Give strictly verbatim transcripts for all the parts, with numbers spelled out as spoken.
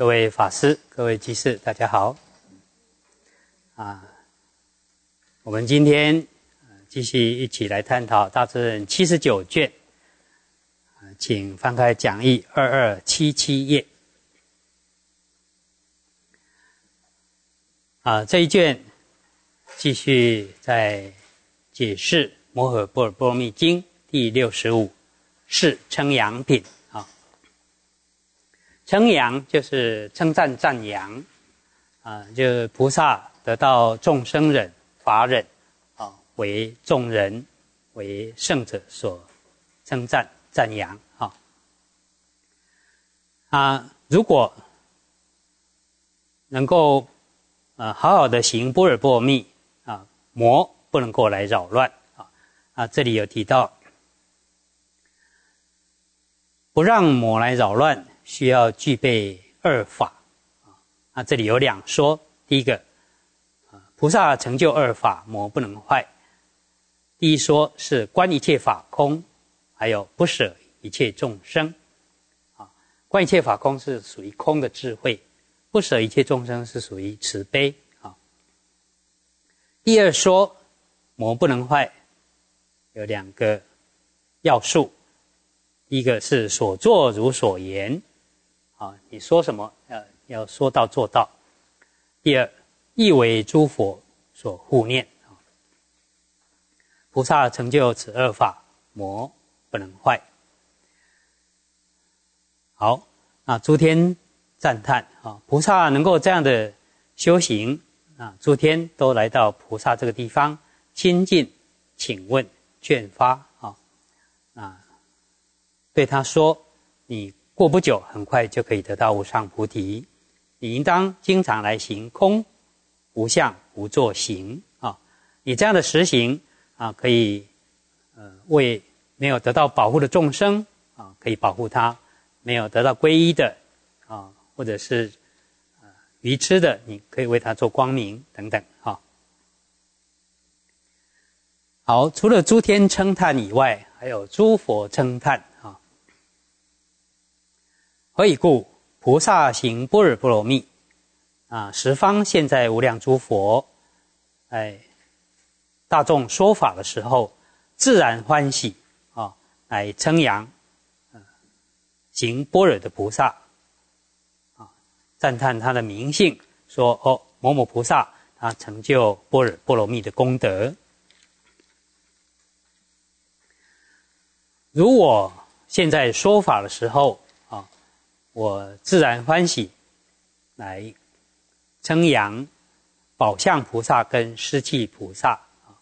各位法师、各位居士，大家好。啊，我们今天继续一起来探讨《大智论》七十九卷，请翻开讲义二二七七页。啊，这一卷继续在解释《摩诃般若波罗蜜经》第六十五是称扬品。称扬就是称赞赞扬，啊，就菩萨得到众生忍、法忍，啊，为众人、为圣者所称赞赞扬，啊，啊，如果能够呃好好的行般若波罗蜜，啊，魔不能够来扰乱，啊，啊，这里有提到，不让魔来扰乱。需要具备二法，啊，这里有两说。第一个，菩萨成就二法，魔不能坏。第一说是观一切法空，还有不舍一切众生。啊，观一切法空是属于空的智慧，不舍一切众生是属于慈悲。啊，第二说魔不能坏，有两个要素。第一个是所作如所言。啊，你说什么要要说到做到。第二，亦为诸佛所护念。菩萨成就此二法，魔不能坏。好，那诸天赞叹啊，菩萨能够这样的修行啊，诸天都来到菩萨这个地方亲近、请问、劝发啊，啊，对他说：“你。”过不久，很快就可以得到无上菩提。你应当经常来行空、无相、无作行啊！你这样的实行啊，可以呃为没有得到保护的众生啊，可以保护他；没有得到皈依的啊，或者是呃愚痴的，你可以为他做光明等等啊。好，除了诸天称叹以外，还有诸佛称叹。何以故？菩萨行般若波罗蜜，啊，十方现在无量诸佛，哎，大众说法的时候，自然欢喜啊，来称扬，呃，行般若的菩萨，啊，赞叹他的名姓，说哦，某某菩萨他成就般若波罗蜜的功德。如我现在说法的时候，我自然欢喜来称扬宝相菩萨跟施器菩萨。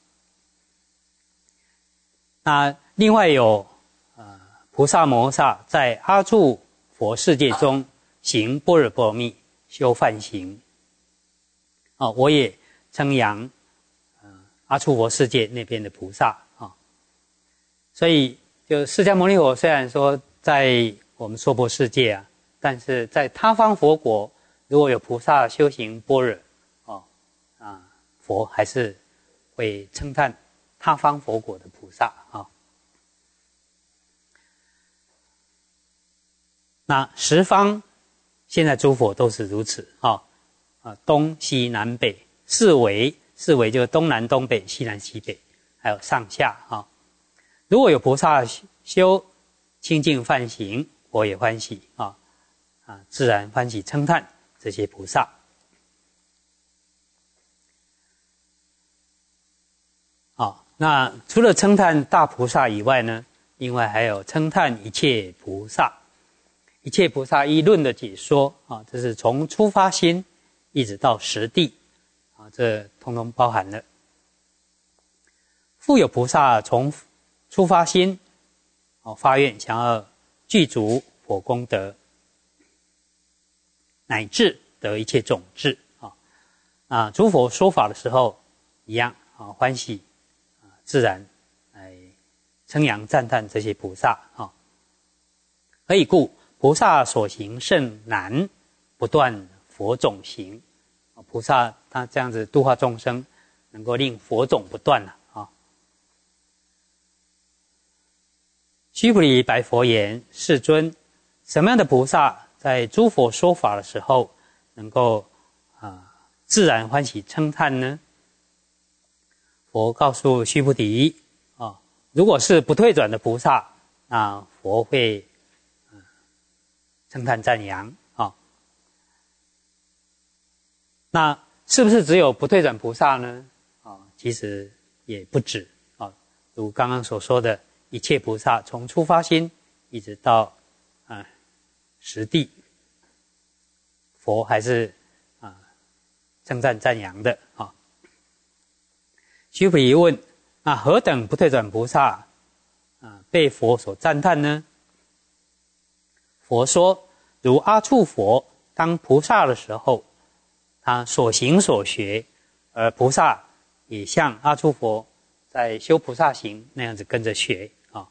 那另外有呃菩萨摩萨在阿处佛世界中行般若波罗蜜修梵行，啊，我也称扬呃阿处佛世界那边的菩萨啊。所以就释迦牟尼佛虽然说在我们娑婆世界啊，但是在他方佛国，如果有菩萨修行般若，哦，啊，佛还是会称赞他方佛国的菩萨啊。那十方现在诸佛都是如此啊，啊，东西南北四维，四维就是东南东北、西南西北，还有上下啊。如果有菩萨修清净梵行，我也欢喜啊。啊，自然欢喜称叹这些菩萨。好，那除了称叹大菩萨以外呢，另外还有称叹一切菩萨。一切菩萨依论的解说啊，这是从出发心一直到实地啊，这通通包含了。复有菩萨从出发心啊发愿，想要具足佛功德。乃至得一切种智啊啊！诸佛说法的时候一样啊，欢喜啊，自然来称扬赞叹这些菩萨啊。何以故？菩萨所行甚难，不断佛种行。菩萨他这样子度化众生，能够令佛种不断了啊。须菩提白佛言：世尊，什么样的菩萨在诸佛说法的时候，能够啊自然欢喜称叹呢？佛告诉须菩提啊，如果是不退转的菩萨，那佛会嗯称叹赞扬啊。那是不是只有不退转菩萨呢？啊，其实也不止啊。如刚刚所说的一切菩萨，从初发心一直到啊实地，佛还是啊称赞赞扬的啊。须菩提问：那何等不退转菩萨啊被佛所赞叹呢？佛说：如阿处佛当菩萨的时候，他所行所学，而菩萨也像阿处佛在修菩萨行那样子跟着学啊。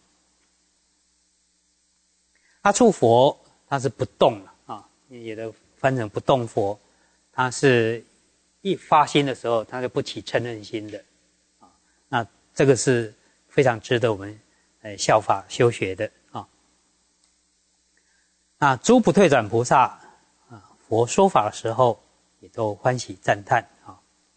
阿处佛他是不动啊，也的翻成不动佛，他是一发心的时候，他就不起嗔恨心的啊。那这个是非常值得我们呃效法修学的啊。那诸不退转菩萨啊，佛说法的时候也都欢喜赞叹啊。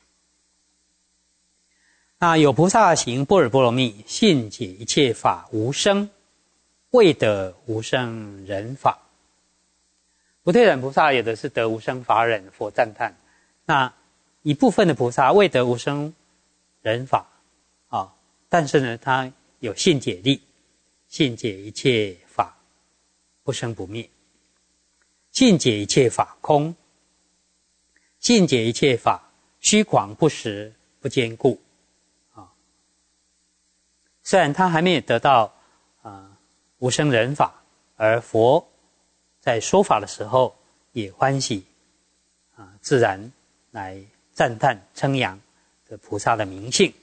那有菩萨行般若波罗蜜，信解一切法无生，未得无生忍法。不退转菩萨有的是得无生法忍，佛赞叹。那一部分的菩萨未得无生忍法啊，但是呢，他有信解力，信解一切法不生不灭，信解一切法空，信解一切法虚诳不实不坚固啊。虽然他还没有得到啊无生忍法，而佛在说法的时候也欢喜啊自然来赞叹称扬这菩萨的名性。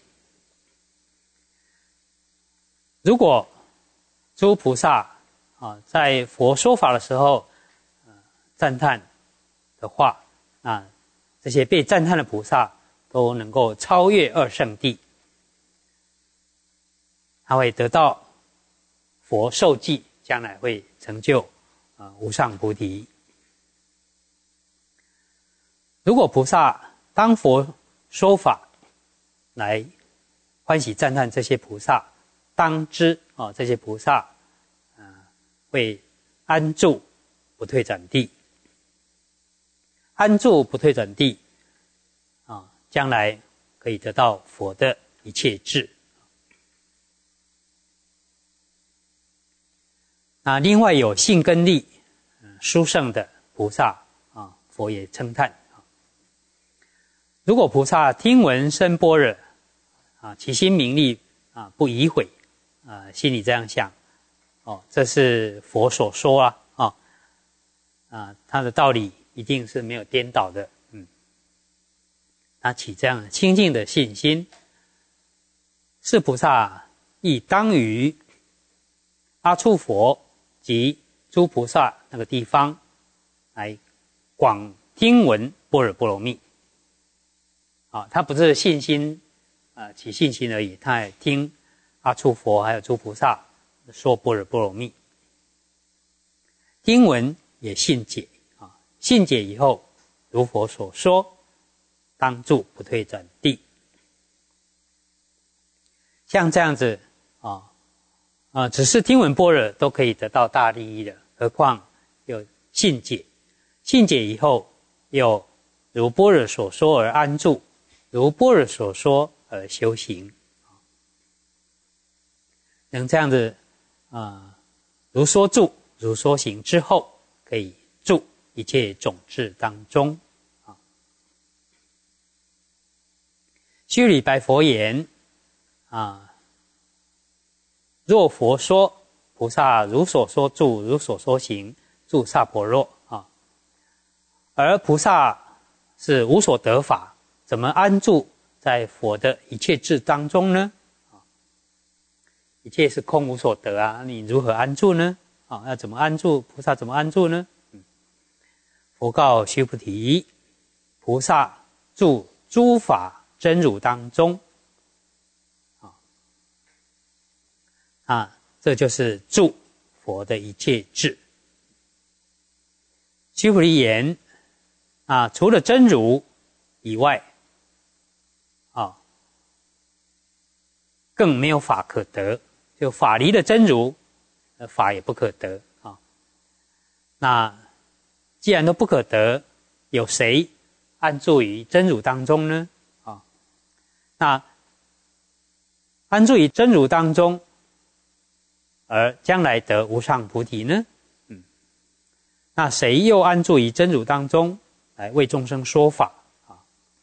如果诸菩萨啊在佛说法的时候呃赞叹的话，那这些被赞叹的菩萨都能够超越二圣谛，他会得到佛受记，将来会成就啊无上菩提。如果菩萨当佛说法来欢喜赞叹这些菩萨，当知啊这些菩萨啊会安住不退转地，安住不退转地啊，将来可以得到佛的一切智。那另外有信根力殊胜的菩萨啊，佛也称叹。如果菩萨听闻深般若啊，其心明利啊，不疑悔啊，心里这样想哦，这是佛所说啊啊啊，他的道理一定是没有颠倒的，嗯，他起这样清净的信心，是菩萨亦当于阿处佛及诸菩萨那个地方来广听闻般若波罗蜜。啊，他不是信心啊起信心而已，他也听阿处佛还有诸菩萨说般若波罗蜜，听闻也信解啊，信解以后如佛所说，当住不退转地。像这样子啊啊，只是听闻般若都可以得到大利益的，何况有信解，信解以后又如般若所说而安住，如般若所说而修行，能这样子啊，如说住如说行之后，可以住一切种智当中啊。须礼白佛言啊，若佛说菩萨如所说住，如所说行，住萨婆若啊，而菩萨是无所得法，怎么安住在佛的一切智当中呢？一切是空无所得啊，你如何安住呢？啊，要怎么安住？菩萨怎么安住呢？嗯、佛告须菩提：菩萨住诸法真如当中。啊，啊，这就是住佛的一切智。 须菩提言啊，除了真如以外啊，更没有法可得。就法离了真如，法也不可得啊。那既然都不可得，有谁安住于真如当中呢？啊，那安住于真如当中，而将来得无上菩提呢？嗯，那谁又安住于真如当中，来为众生说法啊？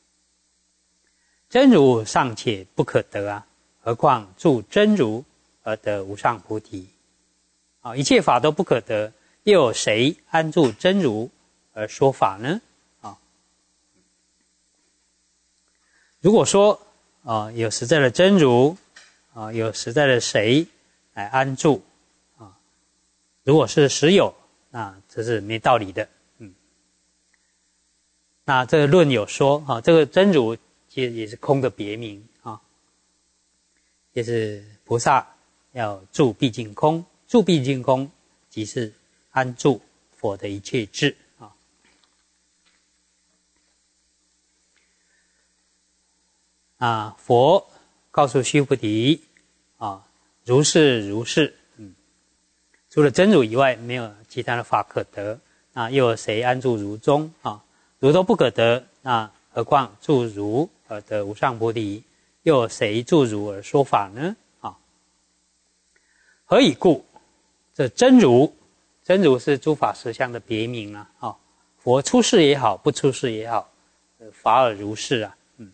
真如尚且不可得啊，何况住真如而得无上菩提？啊，一切法都不可得，又有谁安住真如而说法呢？啊，如果说啊有实在的真如啊，有实在的谁来安住啊，如果是实有，那这是没道理的。嗯，那这个论有说啊，这个真如其实也是空的别名啊，也是菩萨要住毕竟空，住毕竟空即是安住佛的一切智啊。啊，佛告诉须菩提啊，如是如是，嗯，除了真如以外，没有其他的法可得。那又有谁安住如中啊？如都不可得，那何况住如而得无上菩提？又有谁住如而说法呢？啊，何以故？这真如，真如是诸法实相的别名啊。啊，佛出世也好，不出世也好，法尔如是啊。嗯，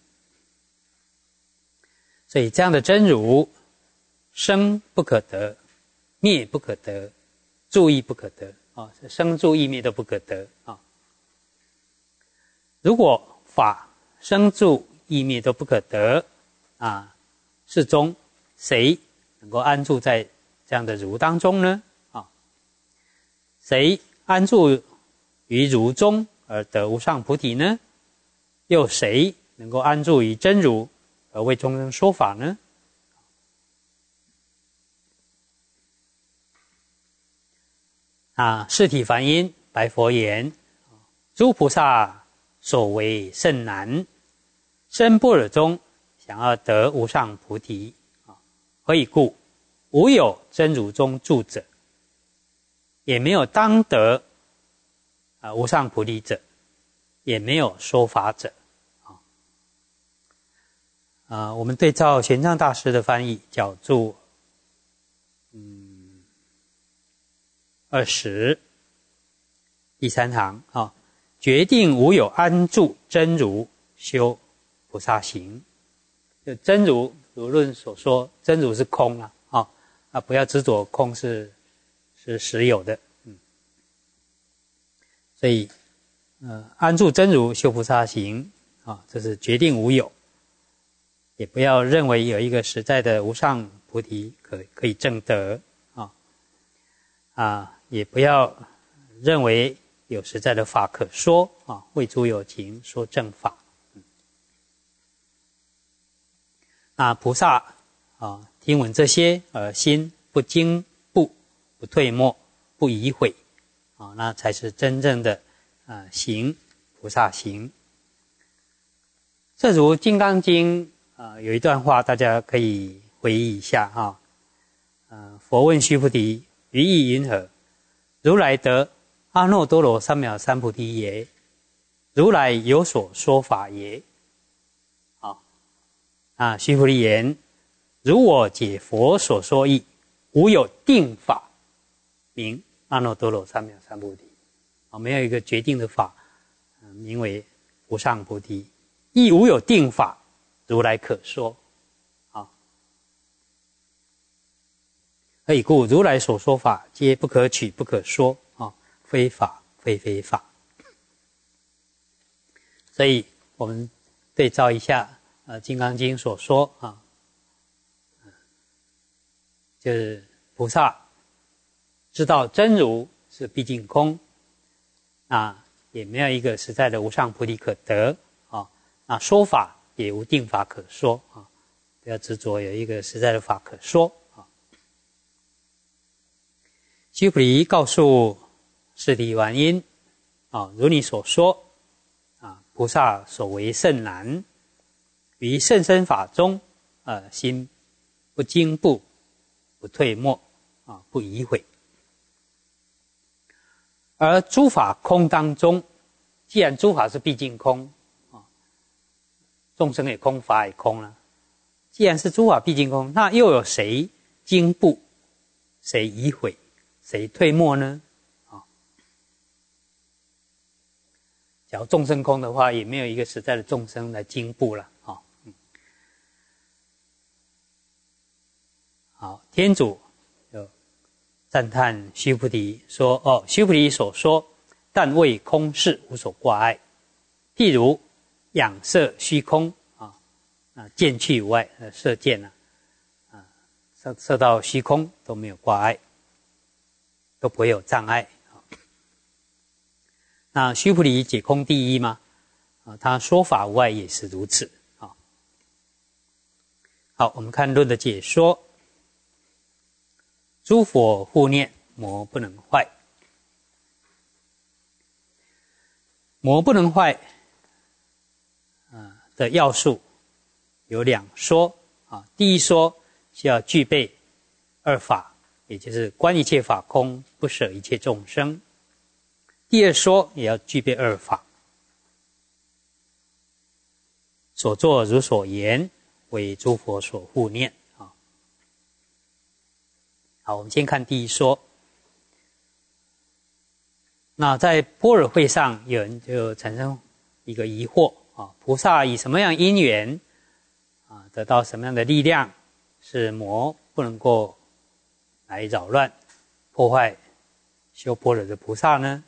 所以这样的真如，生不可得，灭不可得，住亦不可得啊，生住意灭都不可得啊。如果法生住意灭都不可得啊，世中谁能够安住在这样的如当中呢？啊，谁安住于如中而得无上菩提呢？又谁能够安住于真如而为众生说法呢？啊，释体梵音白佛言：诸菩萨所为甚难，生般若中想要得无上菩提啊，何以故？无有真如中住者，也没有当得啊无上菩提者，也没有说法者啊。啊，我们对照玄奘大师的翻译，角注嗯二十第三行啊，决定无有安住真如修菩萨行。就真如如论所说，真如是空啊，啊啊，不要执着空是是实有的，嗯，所以呃安住真如修菩萨行啊，这是决定无有，也不要认为有一个实在的无上菩提可可以证得啊啊，也不要认为有实在的法可说啊，为诸有情说正法。那菩萨啊，听闻这些而心不惊怖、不退没、不疑悔啊，那才是真正的啊行菩萨行。这如《金刚经》啊，有一段话大家可以回忆一下哈。呃，佛问须菩提：于意云何？如来得阿耨多罗三藐三菩提耶？如来有所说法耶？啊，须菩提言：如我解佛所说义，无有定法名阿耨多罗三藐三菩提。啊，没有一个决定的法，呃、名为无上菩提，亦无有定法，如来可说。啊，何以故？如来所说法，皆不可取，不可说啊，非法，非非法。所以我们对照一下。呃，《金刚经》所说啊，就是菩萨知道真如是毕竟空，啊，也没有一个实在的无上菩提可得啊，那说法也无定法可说啊，不要执着有一个实在的法可说啊。须菩提告诉释体梵音啊，如你所说啊，菩萨所为甚难，于甚深法中，呃，心不惊怖，不退没，啊，不疑悔。而诸法空当中，既然诸法是毕竟空，啊，众生也空，法也空了。既然是诸法毕竟空，那又有谁惊怖，谁疑悔，谁退没呢？啊，假如众生空的话，也没有一个实在的众生来惊怖了。啊，嗯，好，天主就赞叹须菩提说：“哦，须菩提所说，但为空事无所挂碍。譬如仰射虚空啊，啊，箭去无碍，呃，射箭啊，啊，射射到虚空都没有挂碍，都不会有障碍。那须菩提解空第一吗？啊，他说法无碍也是如此。啊，好，我们看论的解说。”诸佛护念，魔不能坏。魔不能坏，呃的要素有两说啊。第一说是要具备二法，也就是观一切法空，不舍一切众生。第二说也要具备二法，所作如所言，为诸佛所护念。好，我们先看第一说。那在般若会上，有人就产生一个疑惑啊：菩萨以什么样因缘啊，得到什么样的力量，是魔不能够来扰乱、破坏修般若的菩萨呢？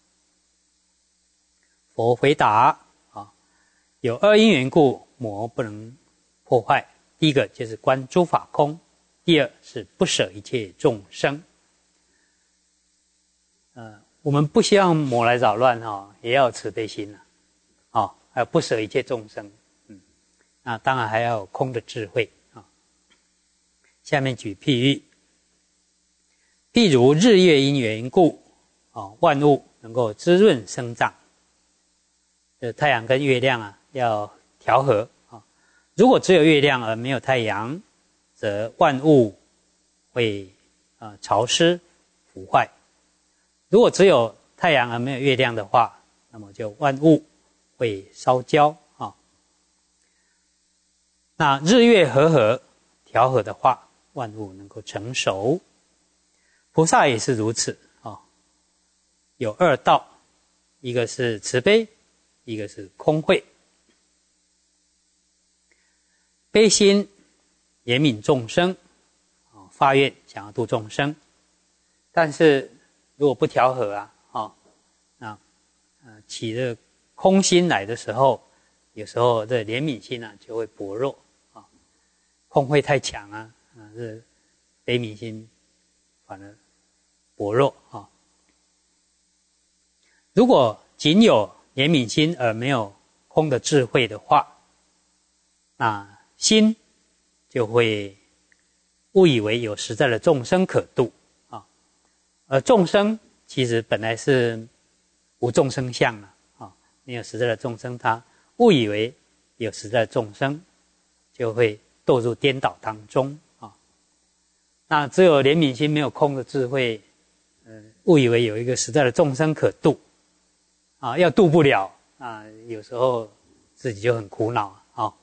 佛回答啊：有二因缘故，魔不能破坏。第一个就是观诸法空。第二是不舍一切众生，呃，我们不希望魔来扰乱哈、哦，也要有慈悲心啊，哦，还有不舍一切众生，嗯，那当然还要有空的智慧啊、哦。下面举譬喻，譬如日月因缘故，哦，万物能够滋润生长，这太阳跟月亮啊要调和啊、哦。如果只有月亮而没有太阳，则万物会呃潮湿腐坏。如果只有太阳而没有月亮的话，那么就万物会烧焦啊。那日月和合调和的话，万物能够成熟。菩萨也是如此啊，有二道，一个是慈悲，一个是空慧。悲心怜悯众生，发愿想要度众生，但是如果不调和啊，哦，那呃起了空心来的时候，有时候这怜悯心啊就会薄弱啊、哦，空慧太强啊，啊这悲悯心反而薄弱啊、哦。如果仅有怜悯心而没有空的智慧的话，那心就会误以为有实在的众生可度啊，而众生其实本来是无众生相的啊，没有实在的众生，他误以为有实在的众生，就会堕入颠倒当中啊。那只有怜悯心，没有空的智慧，呃，误以为有一个实在的众生可度啊，要度不了啊，有时候自己就很苦恼啊。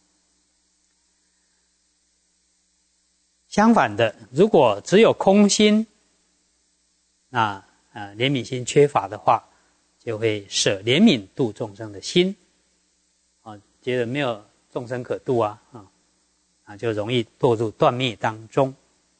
相反的，如果只有空心，那呃怜悯心缺乏的话，就会舍怜悯度众生的心，啊，觉得没有众生可度啊，啊，啊就容易堕入断灭当中。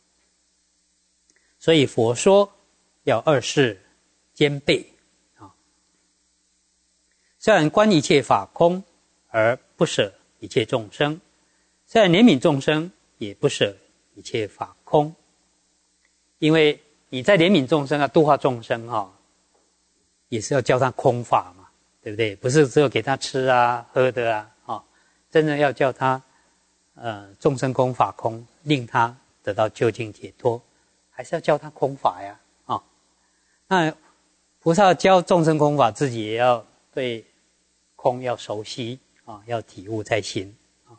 所以佛说要二事兼备啊，虽然观一切法空，而不舍一切众生；虽然怜悯众生，也不舍一切法空，因为你在怜悯众生啊，度化众生哈、哦，也是要教他空法嘛，对不对？不是只有给他吃啊、喝的啊，哦，真的要教他呃众生空法空，令他得到究竟解脱，还是要教他空法呀，啊、哦。那菩萨教众生空法，自己也要对空要熟悉啊，要体悟在心啊。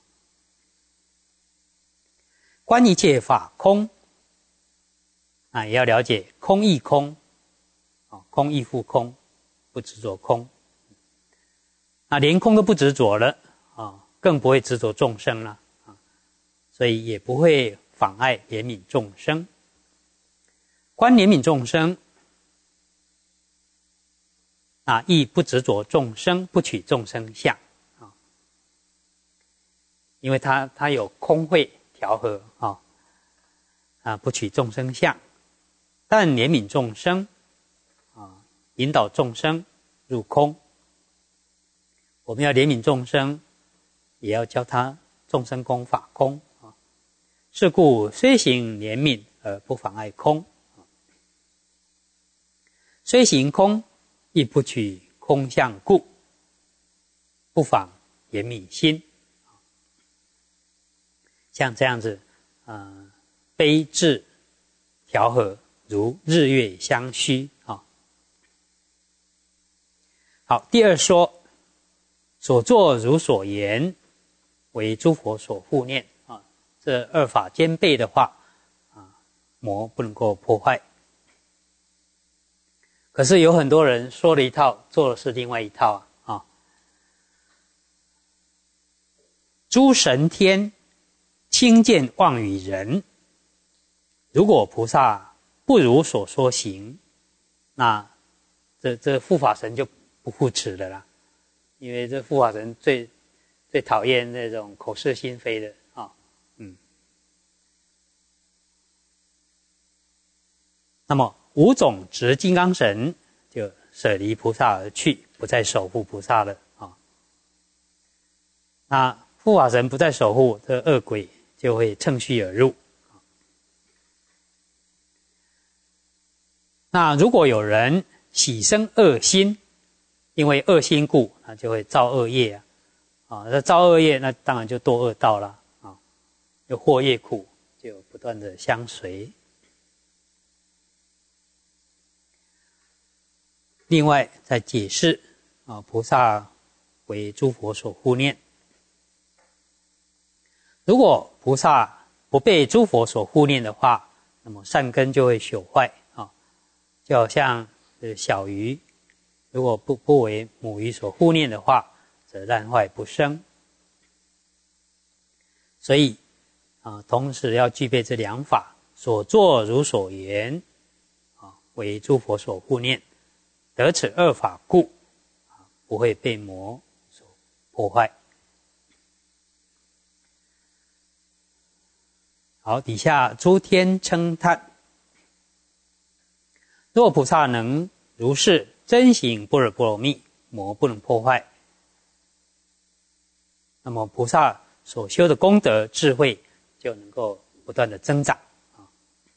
观一切法空啊，也要了解空亦空啊，空亦复空，不执着空。那连空都不执着了啊，更不会执着众生了啊，所以也不会妨碍怜悯众生。观怜悯众生啊，亦不执着众生，不取众生相啊，因为他他有空慧调和啊啊，不取众生相，但怜悯众生啊，引导众生入空。我们要怜悯众生，也要教他众生空法空啊。是故虽行怜悯而不妨碍空，虽行空亦不取空相故，不妨怜悯心。像这样子，呃，悲智调和，如日月相须啊。好，第二说。所作如所言，为诸佛所护念啊。这二法兼备的话啊，魔不能够破坏。可是有很多人说了一套，做的是另外一套啊。啊诸神天轻见妄语人，如果菩萨不如所说行，那这这护法神就不护持了啦。因为这护法神最最讨厌那种口是心非的啊，嗯。那么五种执金刚神就舍离菩萨而去，不再守护菩萨了啊。那护法神不再守护，这恶鬼就会趁虚而入。那如果有人喜生恶心，因为恶心故，那就会造恶业啊，啊，那造恶业，那当然就堕恶道了啊，有祸业苦就不断的相随。另外再解释啊，菩萨为诸佛所护念。如果菩萨不被诸佛所护念的话，那么善根就会朽坏啊，就好像小鱼。如果不不为母鱼所护念的话，则烂坏不生。所以啊，同时要具备这两法，所作如所言啊，为诸佛所护念，得此二法故啊，不会被魔所破坏。好，底下诸天称叹，若菩萨能如是真行般若波罗蜜，魔不能破坏。那么菩萨所修的功德智慧就能够不断的增长啊。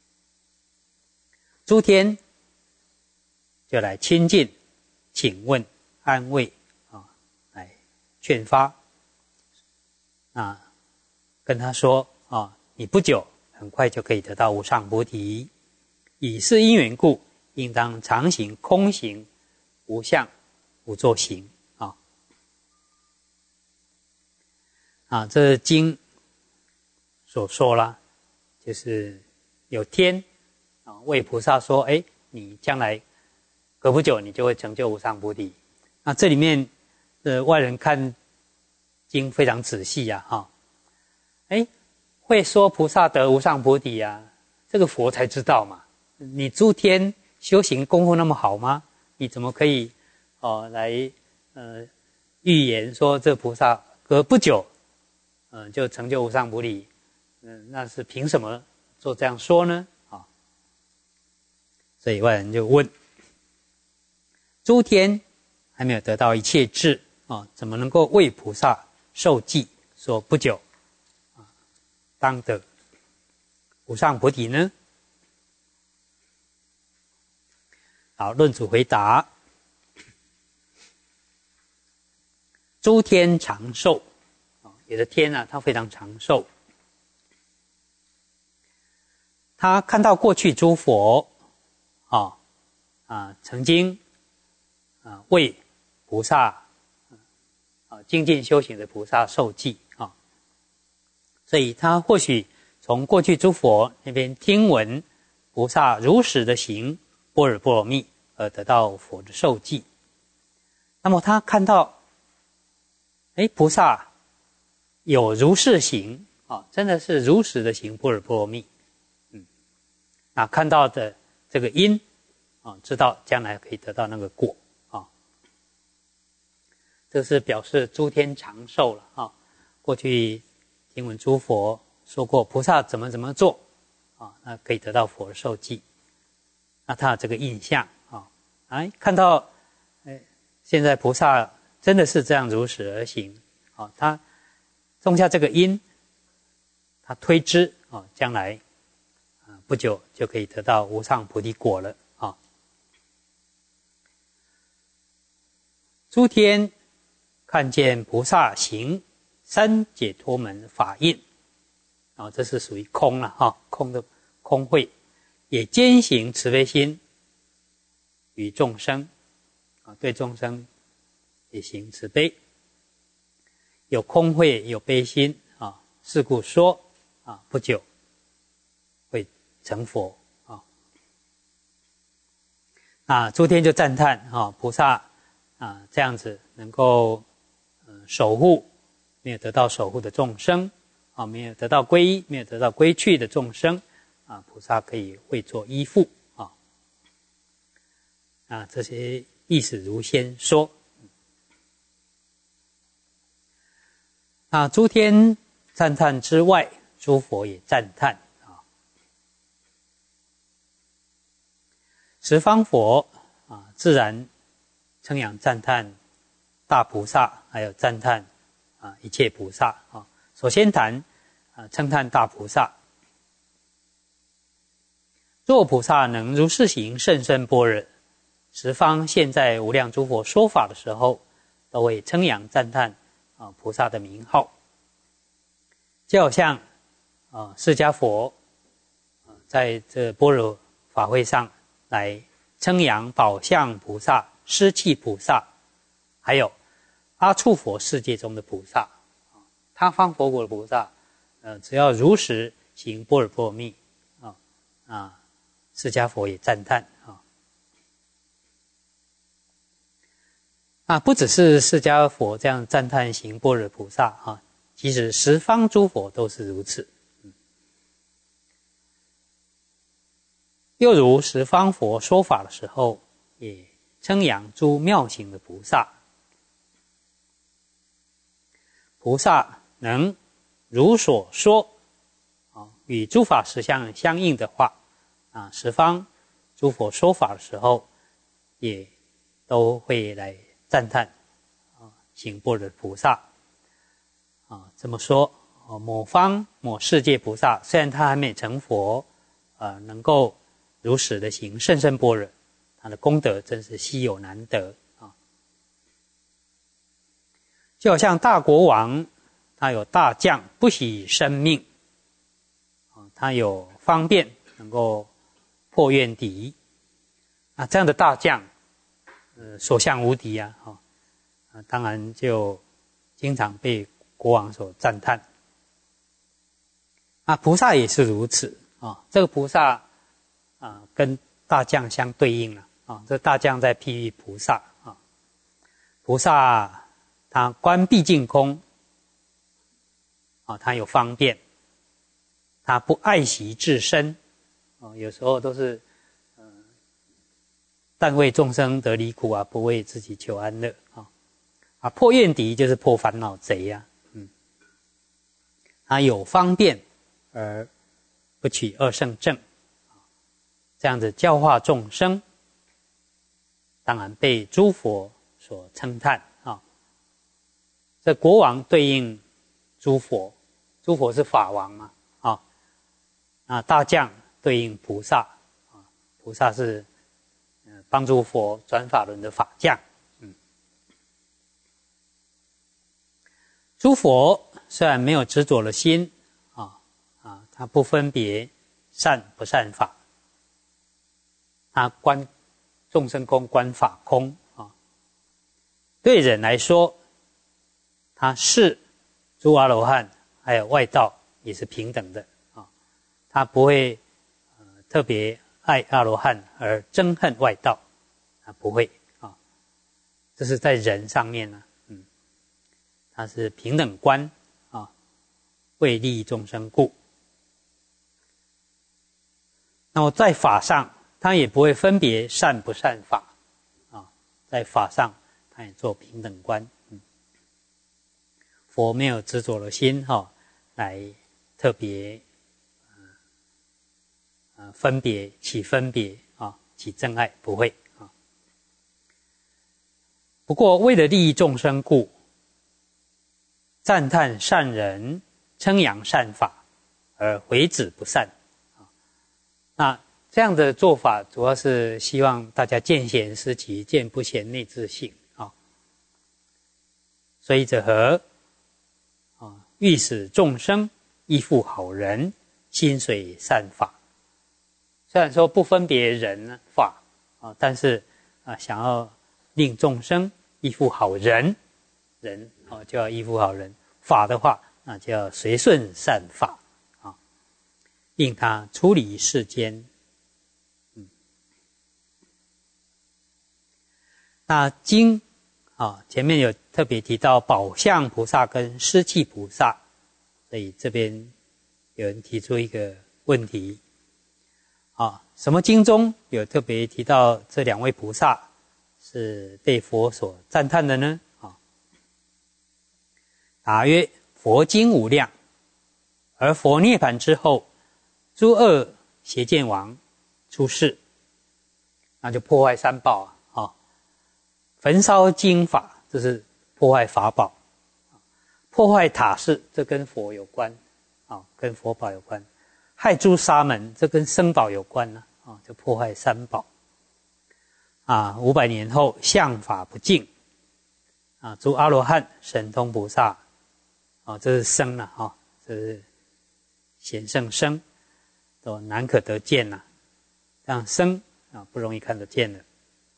诸天就来亲近、请问、安慰啊，来劝发啊，跟他说啊，你不久很快就可以得到无上菩提，以是因缘故，应当常行空行。无相无作行啊啊！这经所说啦，就是有天啊为菩萨说：“哎，你将来隔不久，你就会成就无上菩提。”那这里面的外人看经非常仔细呀、啊，哈！哎，会说菩萨得无上菩提啊，这个佛才知道嘛。你诸天修行功夫那么好吗？你怎么可以哦来呃预言说这菩萨隔不久嗯、呃、就成就无上菩提？嗯、呃，那是凭什么做这样说呢？啊、哦，所以外人就问：诸天还没有得到一切智啊、哦，怎么能够为菩萨受记说不久啊当得无上菩提呢？好，论主回答。诸天长寿，有的天啊，它非常长寿。他看到过去诸佛啊啊，曾经啊为菩萨啊精进修行的菩萨受记啊，所以他或许从过去诸佛那边听闻菩萨如实的行般若波罗蜜，而得到佛的受记。那么他看到，哎，菩萨有如是行啊，真的是如实的行般若波罗蜜，嗯，那看到的这个因啊，知道将来可以得到那个果啊，这是表示诸天长寿了啊。过去听闻诸佛说过，菩萨怎么怎么做啊，那可以得到佛的受记。那他有这个印象啊，哎，看到，哎，现在菩萨真的是这样如实而行啊，他种下这个因，他推知啊，将来啊不久就可以得到无上菩提果了啊。诸天看见菩萨行三解脱门法印啊，这是属于空了哈，空的空慧，也兼行慈悲心与众生啊，对众生也行慈悲，有空慧有悲心啊，是故说啊，不久会成佛啊。啊，诸天就赞叹啊，菩萨啊这样子能够呃守护没有得到守护的众生啊，没有得到皈依没有得到归去的众生啊，菩萨可以为作依附啊。啊，这些意思如先说。那诸天赞叹之外，诸佛也赞叹啊。十方佛啊，自然称扬赞叹大菩萨，还有赞叹啊一切菩萨啊。首先谈啊称叹大菩萨，若菩萨能如是行甚深般若，十方现在无量诸佛说法的时候，都会称扬赞叹啊菩萨的名号，就好像啊释迦佛啊在这般若法会上来称扬宝相菩萨、施气菩萨，还有阿处佛世界中的菩萨，他方佛国的菩萨，呃，只要如实行般若波罗蜜啊啊，释迦佛也赞叹啊。啊，不只是释迦佛这样赞叹行般若菩萨啊，其实十方诸佛都是如此。嗯、又如十方佛说法的时候，也称扬诸妙行的菩萨。菩萨能如所说啊，与诸法实相相应的话啊，十方诸佛说法的时候，也都会来赞叹啊，行般若菩萨啊，这么说啊，某方某世界菩萨虽然他还没成佛，啊，能够如实的行甚深般若，他的功德真是稀有难得啊。就好像大国王，他有大将不惜生命啊，他有方便能够破怨敌啊，这样的大将。呃，所向无敌啊！哈、哦，啊，当然就经常被国王所赞叹。啊，菩萨也是如此啊、哦。这个菩萨啊，跟大将相对应了啊、哦。这大将在譬喻菩萨啊、哦。菩萨他观毕竟空啊、哦，他有方便，他不爱惜自身啊、哦，有时候都是。但为众生得离苦啊，不为自己求安乐啊！啊，破怨敌就是破烦恼贼呀、啊，嗯，他有方便而不取恶胜正，这样子教化众生，当然被诸佛所称叹啊。这国王对应诸佛，诸佛是法王嘛啊，啊大将对应菩萨啊，菩萨是。帮助佛转法轮的法将，嗯，诸佛虽然没有执着的心啊啊，他不分别善不善法，他观众生空，观法空啊， 对人来说，他是诸阿罗汉还有外道也是平等的啊，他不会、呃、特别爱阿罗汉而憎恨外道，他不会啊。这是在人上面呢、啊，嗯，他是平等观啊，为利益众生故。那么在法上，他也不会分别善不善法啊，在法上他也做平等观。嗯，佛没有执着的心哈、哦，来特别呃分别起分别啊，起憎爱，不会啊。不过为了利益众生故，赞叹善人，称扬善法，而回止不善。那这样的做法主要是希望大家见贤思齐，见不贤内自省啊。所以者何啊？欲使众生依附好人，心随善法。虽然说不分别人法啊，但是啊，想要令众生依附好人，人啊就要依附好人，法的话那就要随顺善法。令他出离世间。嗯，那经啊前面有特别提到宝相菩萨跟施气菩萨，所以这边有人提出一个问题啊，什么经中有特别提到这两位菩萨是被佛所赞叹的呢？啊，答曰：佛经无量，而佛涅槃之后，诸恶邪见王出世，那就破坏三宝啊，哦、焚烧经法，这是破坏法宝；破坏塔寺，这跟佛有关啊、哦，跟佛宝有关；害诸沙门，这跟僧宝有关呢啊、哦，就破坏三宝。啊，五百年后相法不净啊，诸阿罗汉、神通菩萨啊，这是僧了啊，这是显圣僧。都难可得见呐、啊，像僧啊不容易看得见的。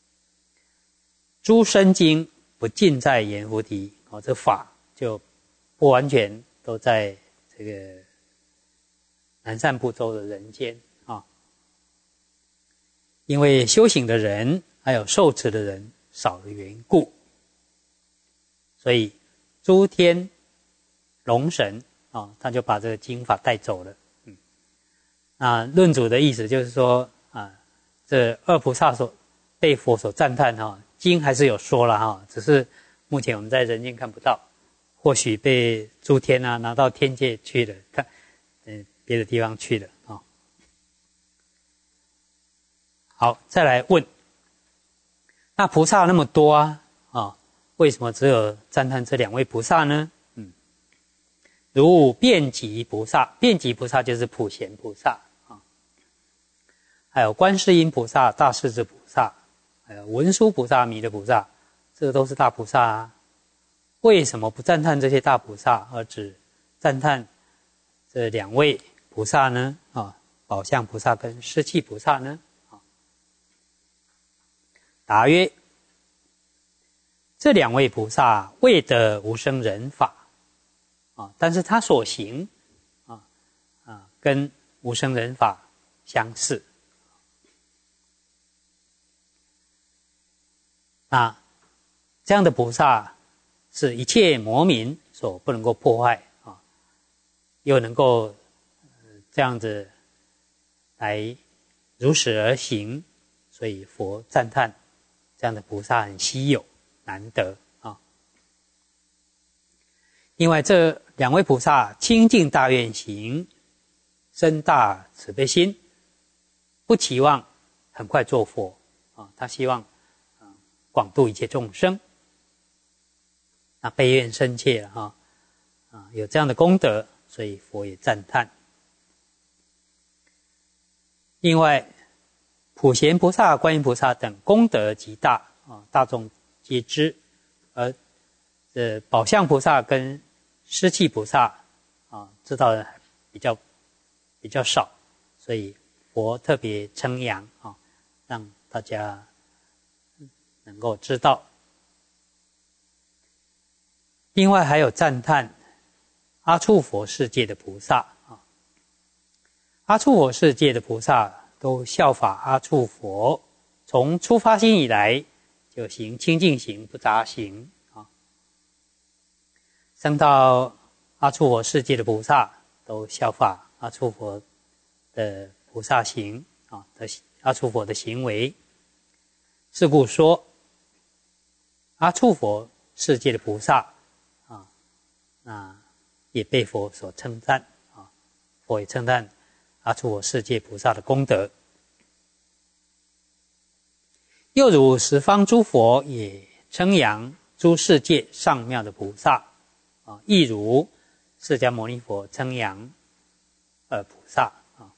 诸生经不尽在阎浮提，哦，这法就不完全都在这个南赡部洲的人间啊，因为修行的人还有受持的人少的缘故，所以诸天龙神啊，他就把这个经法带走了。啊，论主的意思就是说啊，这二菩萨所被佛所赞叹哈、啊，经还是有说了哈、啊，只是目前我们在人间看不到，或许被诸天啊拿到天界去了，看，嗯，别的地方去了啊。好，再来问，那菩萨那么多啊，啊，为什么只有赞叹这两位菩萨呢？嗯，如遍极菩萨，遍极菩萨就是普贤菩萨。还有观世音菩萨、大势至菩萨，还有文殊菩萨、弥勒菩萨，这个都是大菩萨啊。为什么不赞叹这些大菩萨，而只赞叹这两位菩萨呢？啊，宝相菩萨跟施气菩萨呢？啊，答曰：这两位菩萨未得无生忍法啊，但是他所行啊啊，跟无生忍法相似。那这样的菩萨是一切魔民所不能够破坏啊，又能够、呃、这样子来如实而行，所以佛赞叹这样的菩萨很稀有难得啊。另外这两位菩萨清净大愿行，深大慈悲心，不期望很快做佛啊，他希望广度一切众生，那悲愿深切了哈，啊，有这样的功德，所以佛也赞叹。另外，普贤菩萨、观音菩萨等功德极大啊，大众皆知，而这宝相菩萨跟施气菩萨啊，知道的比较比较少，所以佛特别称扬啊，让大家能够知道。 另外还有赞叹阿处佛世界的菩萨啊，阿处佛世界的菩萨都效法阿处佛，从出发心以来就行清净行不杂行啊。升到阿处佛世界的菩萨都效法阿处佛的菩萨行啊的阿处佛的行为。是故说阿处佛世界的菩萨啊，那也被佛所称赞啊，佛也称赞阿处佛世界菩萨的功德。又如十方诸佛也称扬诸世界上妙的菩萨啊，亦如释迦牟尼佛称扬呃菩萨啊。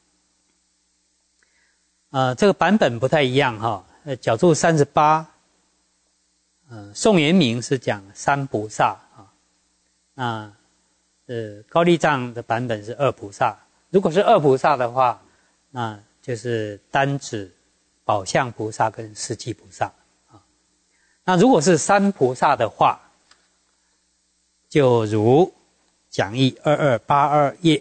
呃，这个版本不太一样哈。呃，角注三十八，呃，宋元明是讲三菩萨啊，那呃高丽藏的版本是二菩萨。如果是二菩萨的话，那就是单指宝相菩萨跟释迦菩萨啊。那如果是三菩萨的话，就如讲义二二八二页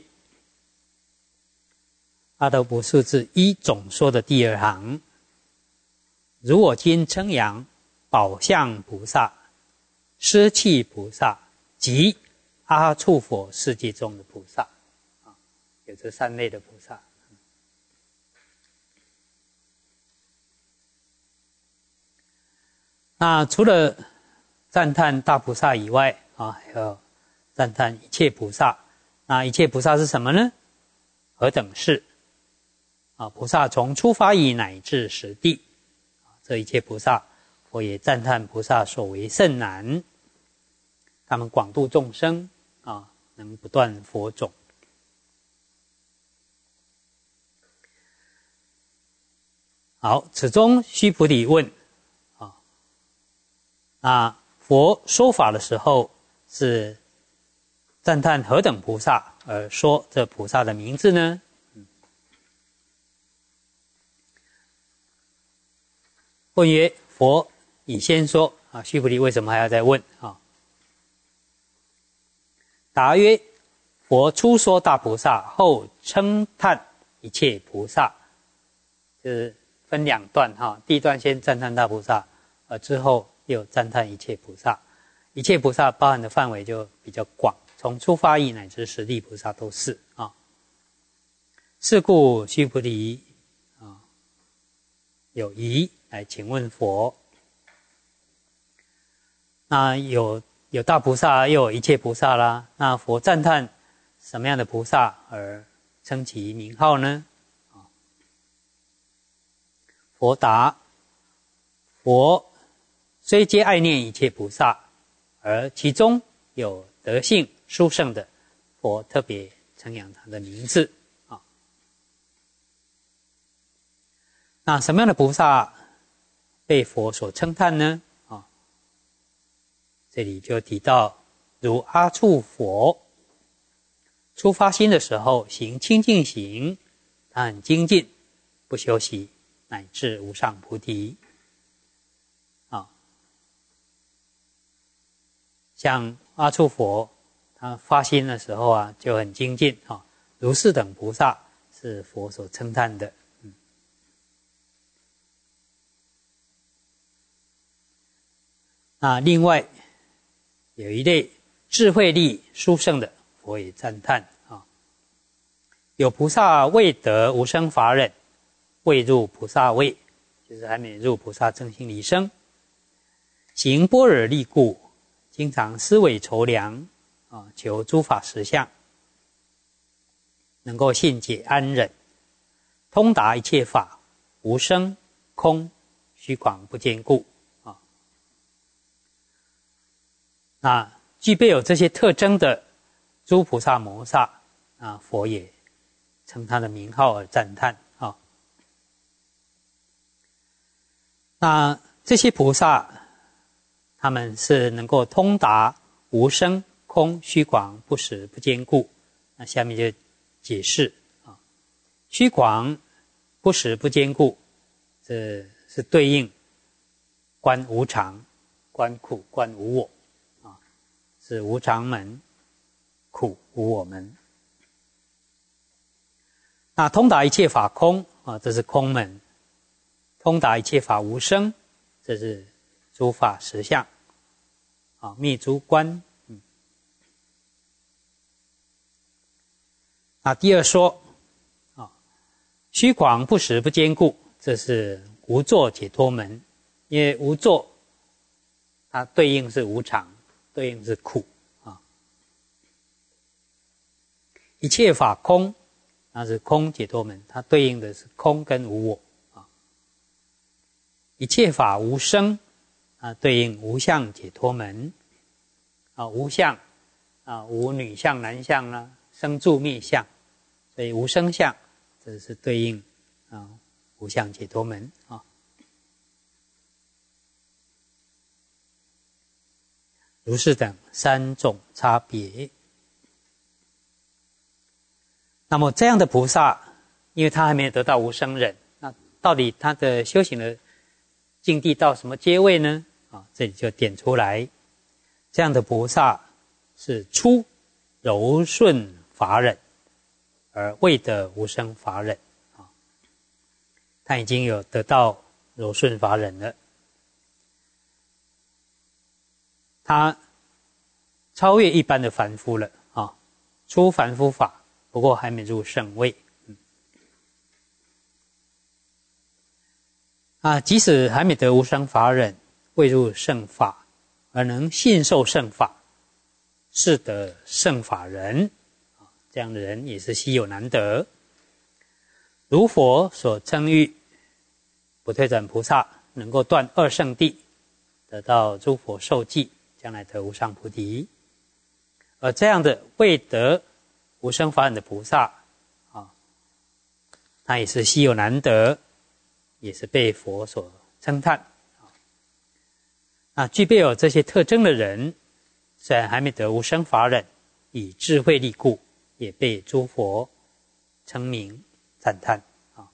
阿德伯数字一总说的第二行。如我今称扬宝相菩萨、施气菩萨及阿处佛世界中的菩萨啊，有这三类的菩萨。那除了赞叹大菩萨以外啊，还有赞叹一切菩萨。那一切菩萨是什么呢？何等是啊？菩萨从出发以乃至实地。这一切菩萨，佛也赞叹菩萨所为甚难，他们广度众生啊，能不断佛种。好，此中须菩提问啊，那佛说法的时候是赞叹何等菩萨而说这菩萨的名字呢？问曰：佛已先说啊，须菩提为什么还要再问啊？答曰：佛初说大菩萨，后称叹一切菩萨，就是分两段哈。第一段先赞叹大菩萨，呃，之后又赞叹一切菩萨。一切菩萨包含的范围就比较广，从出发意乃至实地菩萨都是啊。是故须菩提啊，有疑来请问佛。那有有大菩萨，又有一切菩萨啦。那佛赞叹什么样的菩萨而称其名号呢？佛答：佛虽皆爱念一切菩萨，而其中有德性殊胜的，佛特别称扬他的名字啊。那什么样的菩萨被佛所称叹呢？啊，这里就提到，如阿处佛出发心的时候行清净行，他很精进，不休息，乃至无上菩提。啊，像阿处佛他发心的时候啊，就很精进啊。如是等菩萨是佛所称叹的。嗯，那另外有一类智慧力殊胜的，佛也赞叹啊。有菩萨未得无生法忍，未入菩萨位，就是还没入菩萨正心离生，行般若力故，经常思维筹量啊，求诸法实相，能够信解安忍，通达一切法，无生空虚诳不坚固啊。那具备有这些特征的诸菩萨摩萨啊，佛也称他的名号而赞叹啊。那这些菩萨，他们是能够通达无生空虚诳不实不坚固。那下面就解释啊，虚诳不实不坚固，这是对应观无常、观苦、观无我啊。 是无常门，苦无我门。那通达一切法空啊，这是空门；通达一切法无生，这是诸法实相啊，灭诸观。嗯。那第二说啊，虚诳不实不坚固，这是无作解脱门，因为无作它对应是无常，对应是苦啊。一切法空，那是空解脱门，它对应的是空跟无我啊。一切法无生，啊，对应无相解脱门啊，无相啊，无女相、男相啦，生住灭相，所以无生相，这是对应啊无相解脱门啊。如是等三种差别。那么这样的菩萨，因为他还没有得到无生忍，那到底他的修行的境地到什么阶位呢？啊，这里就点出来，这样的菩萨是初柔顺法忍，而未得无生法忍啊。他已经有得到柔顺法忍了，他超越一般的凡夫了啊，出凡夫法。不过还没入圣位，嗯，啊，即使还没得无生法忍，未入圣法，而能信受圣法，是得圣法人，啊，这样的人也是稀有难得。如佛所称誉，不退转菩萨能够断二圣谛，得到诸佛受记，将来得无上菩提。而这样的未得无生法忍的菩萨啊，他也是稀有难得，也是被佛所称叹。那具备有这些特征的人，虽然还没得无生法忍，以智慧力故，也被诸佛称名赞叹啊。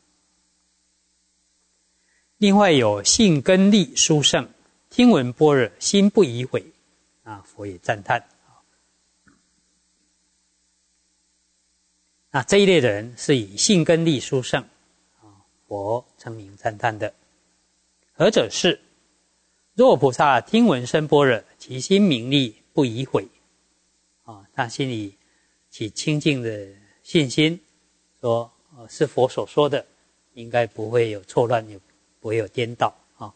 另外有信根力殊胜，听闻般若心不疑悔啊，佛也赞叹。那这一类的人是以信根力殊胜啊，佛称名赞叹的。何者是？若菩萨听闻深般若，其心明利不疑悔啊，他心里起清净的信心，说、呃、是佛所说的，应该不会有错乱，有不会有颠倒啊。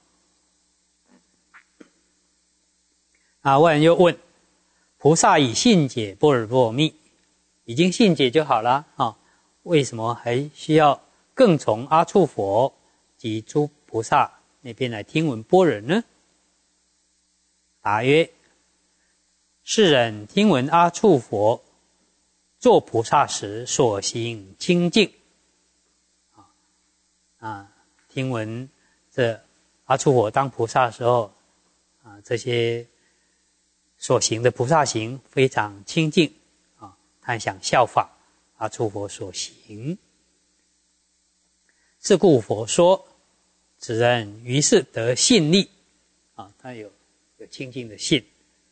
啊，外人又问：菩萨以信解般若波罗蜜，已经信解就好了啊，为什么还需要更从阿处佛及诸菩萨那边来听闻般若呢？答曰：世人听闻阿处佛做菩萨时所行清净啊，啊，听闻这阿处佛当菩萨的时候啊，这些所行的菩萨行非常清净啊，他想效法阿处佛所行。是故佛说，此人于是得信力啊，他有有清净的信。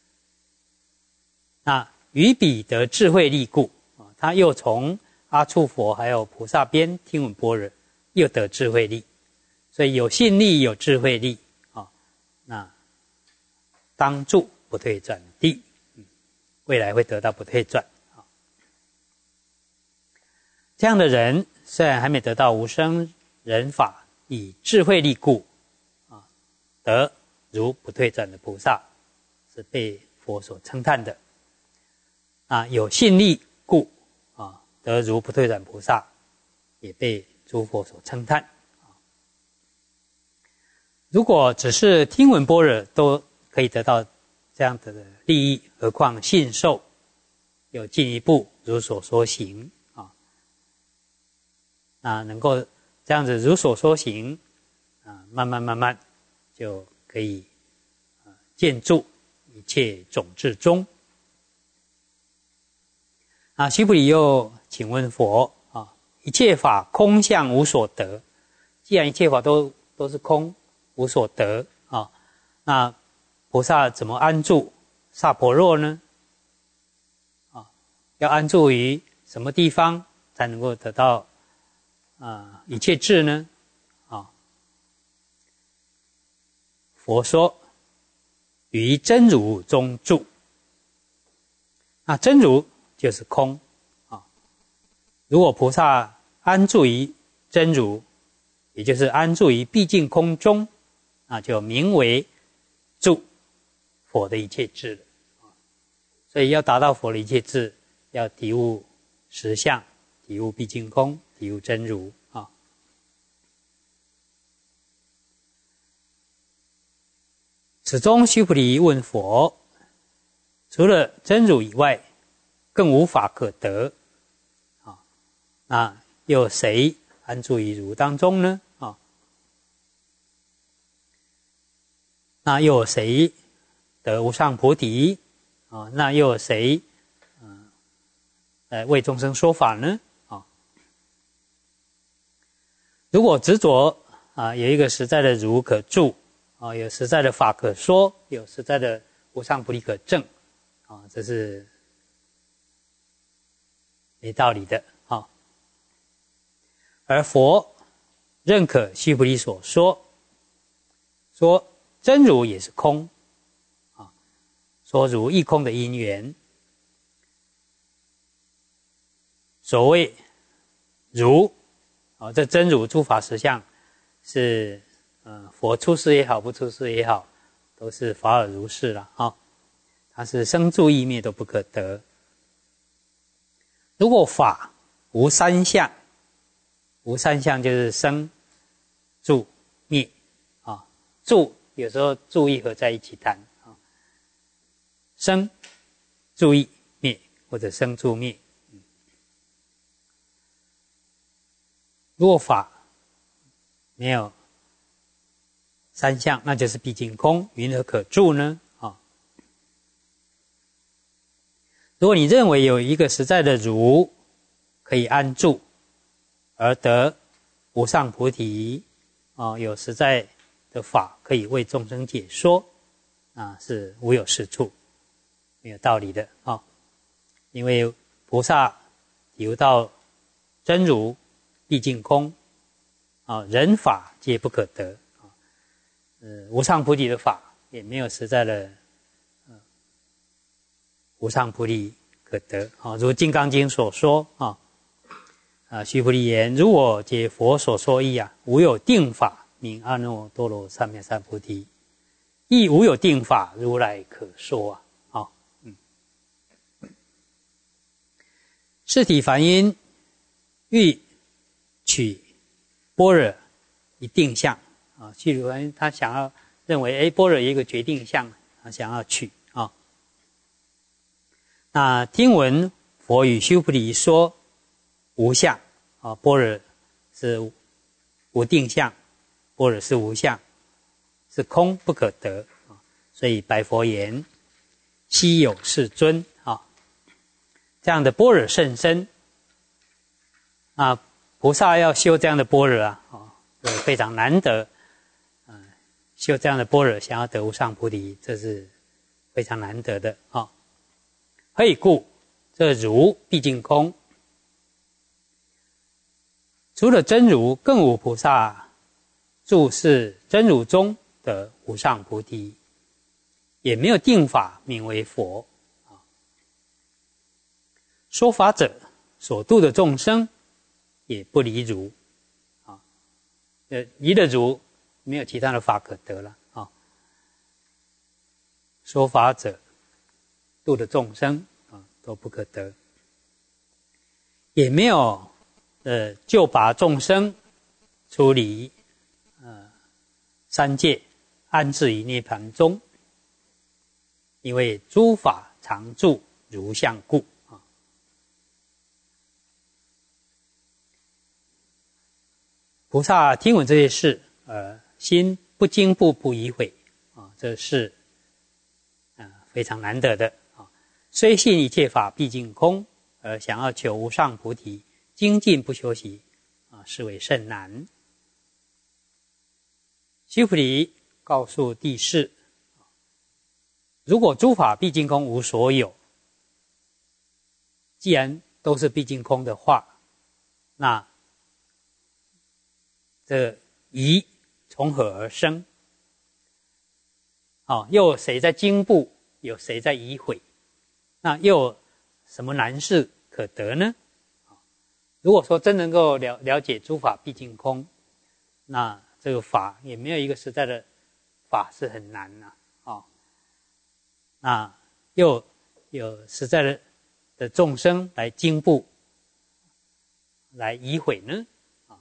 那于彼得智慧力故啊，他又从阿处佛还有菩萨边听闻般若，又得智慧力，所以有信力有智慧力啊，那当住不退转地，嗯，未来会得到不退转啊。这样的人虽然还没得到无生忍法，以智慧力故啊，得如不退转的菩萨，是被佛所称叹的。啊，有信力故啊，得如不退转菩萨，也被诸佛所称叹。如果只是听闻般若都可以得到这样的利益，何况信受有进一步如所说行啊？那能够这样子如所说行啊，慢慢慢慢就可以啊见住一切种智中。啊，须菩提又请问佛啊，一切法空相无所得，既然一切法都都是空，无所得啊，那菩萨怎么安住萨婆若呢？ 要安住于什么地方才能够得到啊、呃、一切智呢？啊，佛说于真如中住。那真如就是空啊。如果菩萨安住于真如，也就是安住于毕竟空中，那就名为住佛的一切智了。所以要达到佛的一切智，要体悟实相，体悟毕竟空，体悟真如啊。此中须菩提问佛：除了真如以外，更无法可得啊。那又有谁安住于如当中呢？啊，那又有谁得无上菩提？啊，那又有谁，嗯、呃，来为众生说法呢？啊，如果执着啊，有一个实在的如可住，啊，有实在的法可说，有实在的无上菩提可证，啊，这是没道理的啊。而佛认可须菩提所说，说真如也是空。说如亦空的因缘，所谓如啊，这真如诸法实相是呃佛出世也好，不出世也好，都是法尔如是了啊。它是生住异灭都不可得。如果法无三相，无三相就是生、住、灭啊。住有时候住意合在一起谈。生、住意、灭，或者生住灭。如果法没有三相，那就是毕竟空，云何可住呢？啊，如果你认为有一个实在的如可以安住，而得无上菩提，啊，有实在的法可以为众生解说，啊，是无有是处。没有道理的啊、哦！因为菩萨体悟到真如毕竟空啊，人法皆不可得啊。呃，无上菩提的法也没有实在的、呃、无上菩提可得啊。如《金刚经》所说啊，啊，须菩提言：如我解佛所说义啊，无有定法名阿耨多罗三藐三菩提，亦无有定法如来可说啊。四体梵音欲取般若一定相啊，四体梵音他想要认为，哎，般若有一个决定相，他想要取啊。那听闻佛与须菩提说无相啊，般若是无定相，般若是无相，是空不可得啊。所以白佛言：希有世尊啊。这样的般若甚深啊，菩萨要修这样的般若啊，啊，非常难得，啊，修这样的般若，想要得无上菩提，这是非常难得的啊。何以故？这如毕竟空，除了真如，更无菩萨住是真如中的无上菩提，也没有定法名为佛。说法者所度的众生也不离如啊，呃，离了如没有其他的法可得了啊。说法者度的众生啊都不可得，也没有呃就把众生出离呃三界，安置于涅盘中，因为诸法常住如相故。菩萨听闻这些事，呃，心不惊怖不疑悔啊，这是啊、呃、非常难得的啊。虽信一切法毕竟空，而想要求无上菩提，精进不休息啊，是为甚难。须菩提告诉帝释：如果诸法毕竟空无所有， 既然都是毕竟空的话，那这疑从何而生？哦，又有谁在惊怖？有谁在疑悔？那又有什么难事可得呢？如果说真能够了了解诸法毕竟空，那这个法也没有一个实在的法是很难呐、啊。哦，那又有实在的的众生来惊怖，来疑悔呢？啊，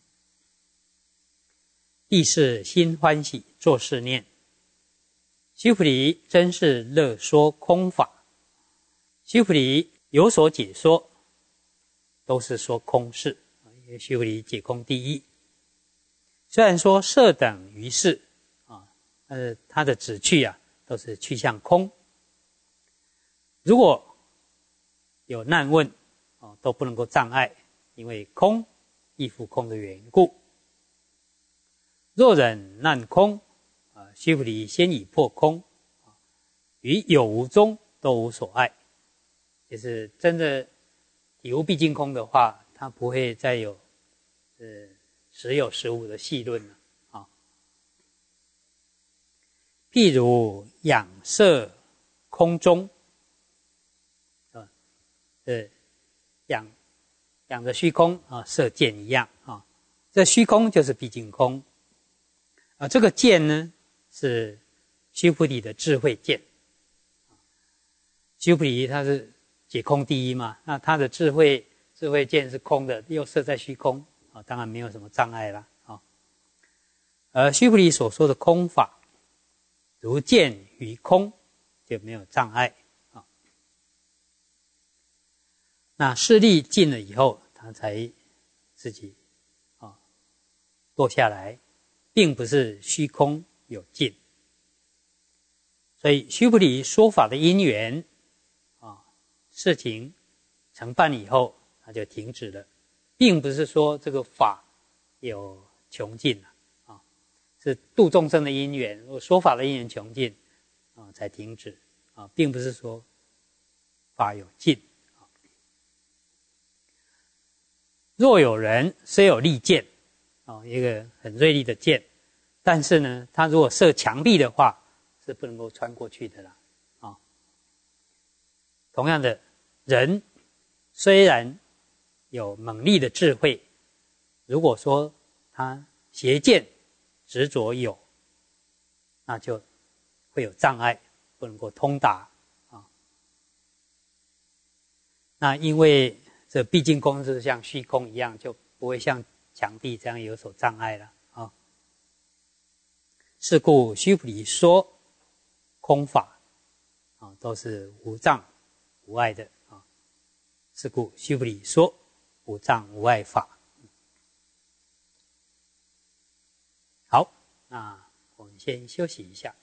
亦是心欢喜，作是念：须菩提，真是乐说空法。须菩提有所解说，都是说空事。因为须菩提解空第一。虽然说摄等于是啊，呃，它的旨趣啊，都是去向空。如果有难问啊，都不能够障碍，因为空亦复空的缘故。若忍难空啊，须菩提先已破空，于有无中都无所碍。就是真的体悟毕竟空的话，它不会再有呃实有实无的细论了啊。譬如仰射空中，啊，呃，仰仰着虚空啊，射箭一样啊。这虚空就是毕竟空啊。这个箭呢，是须菩提的智慧箭。须菩提他是解空第一嘛，那他的智慧智慧箭是空的，又射在虚空啊，当然没有什么障碍啦啊。而须菩提所说的空法，如箭于空，就没有障碍啊。那势力尽了以后，他才自己啊落下来，并不是虚空有尽。所以须菩提说法的因缘啊，事情成办以后，他就停止了，并不是说这个法有穷尽了啊，是度众生的因缘，或说法的因缘穷尽啊，才停止啊，并不是说法有尽。若有人虽有利剑啊，一个很锐利的剑，但是呢，他如果射墙壁的话，是不能够穿过去的啦啊。同样的，人虽然有猛力的智慧，如果说他邪见执着有，那就会有障碍，不能够通达啊。那因为这毕竟空是像虚空一样，就不会像墙壁这样有所障碍了啊。是故须菩提说空法啊，都是无障无碍的啊。是故须菩提说无障无碍法。好，那我们先休息一下。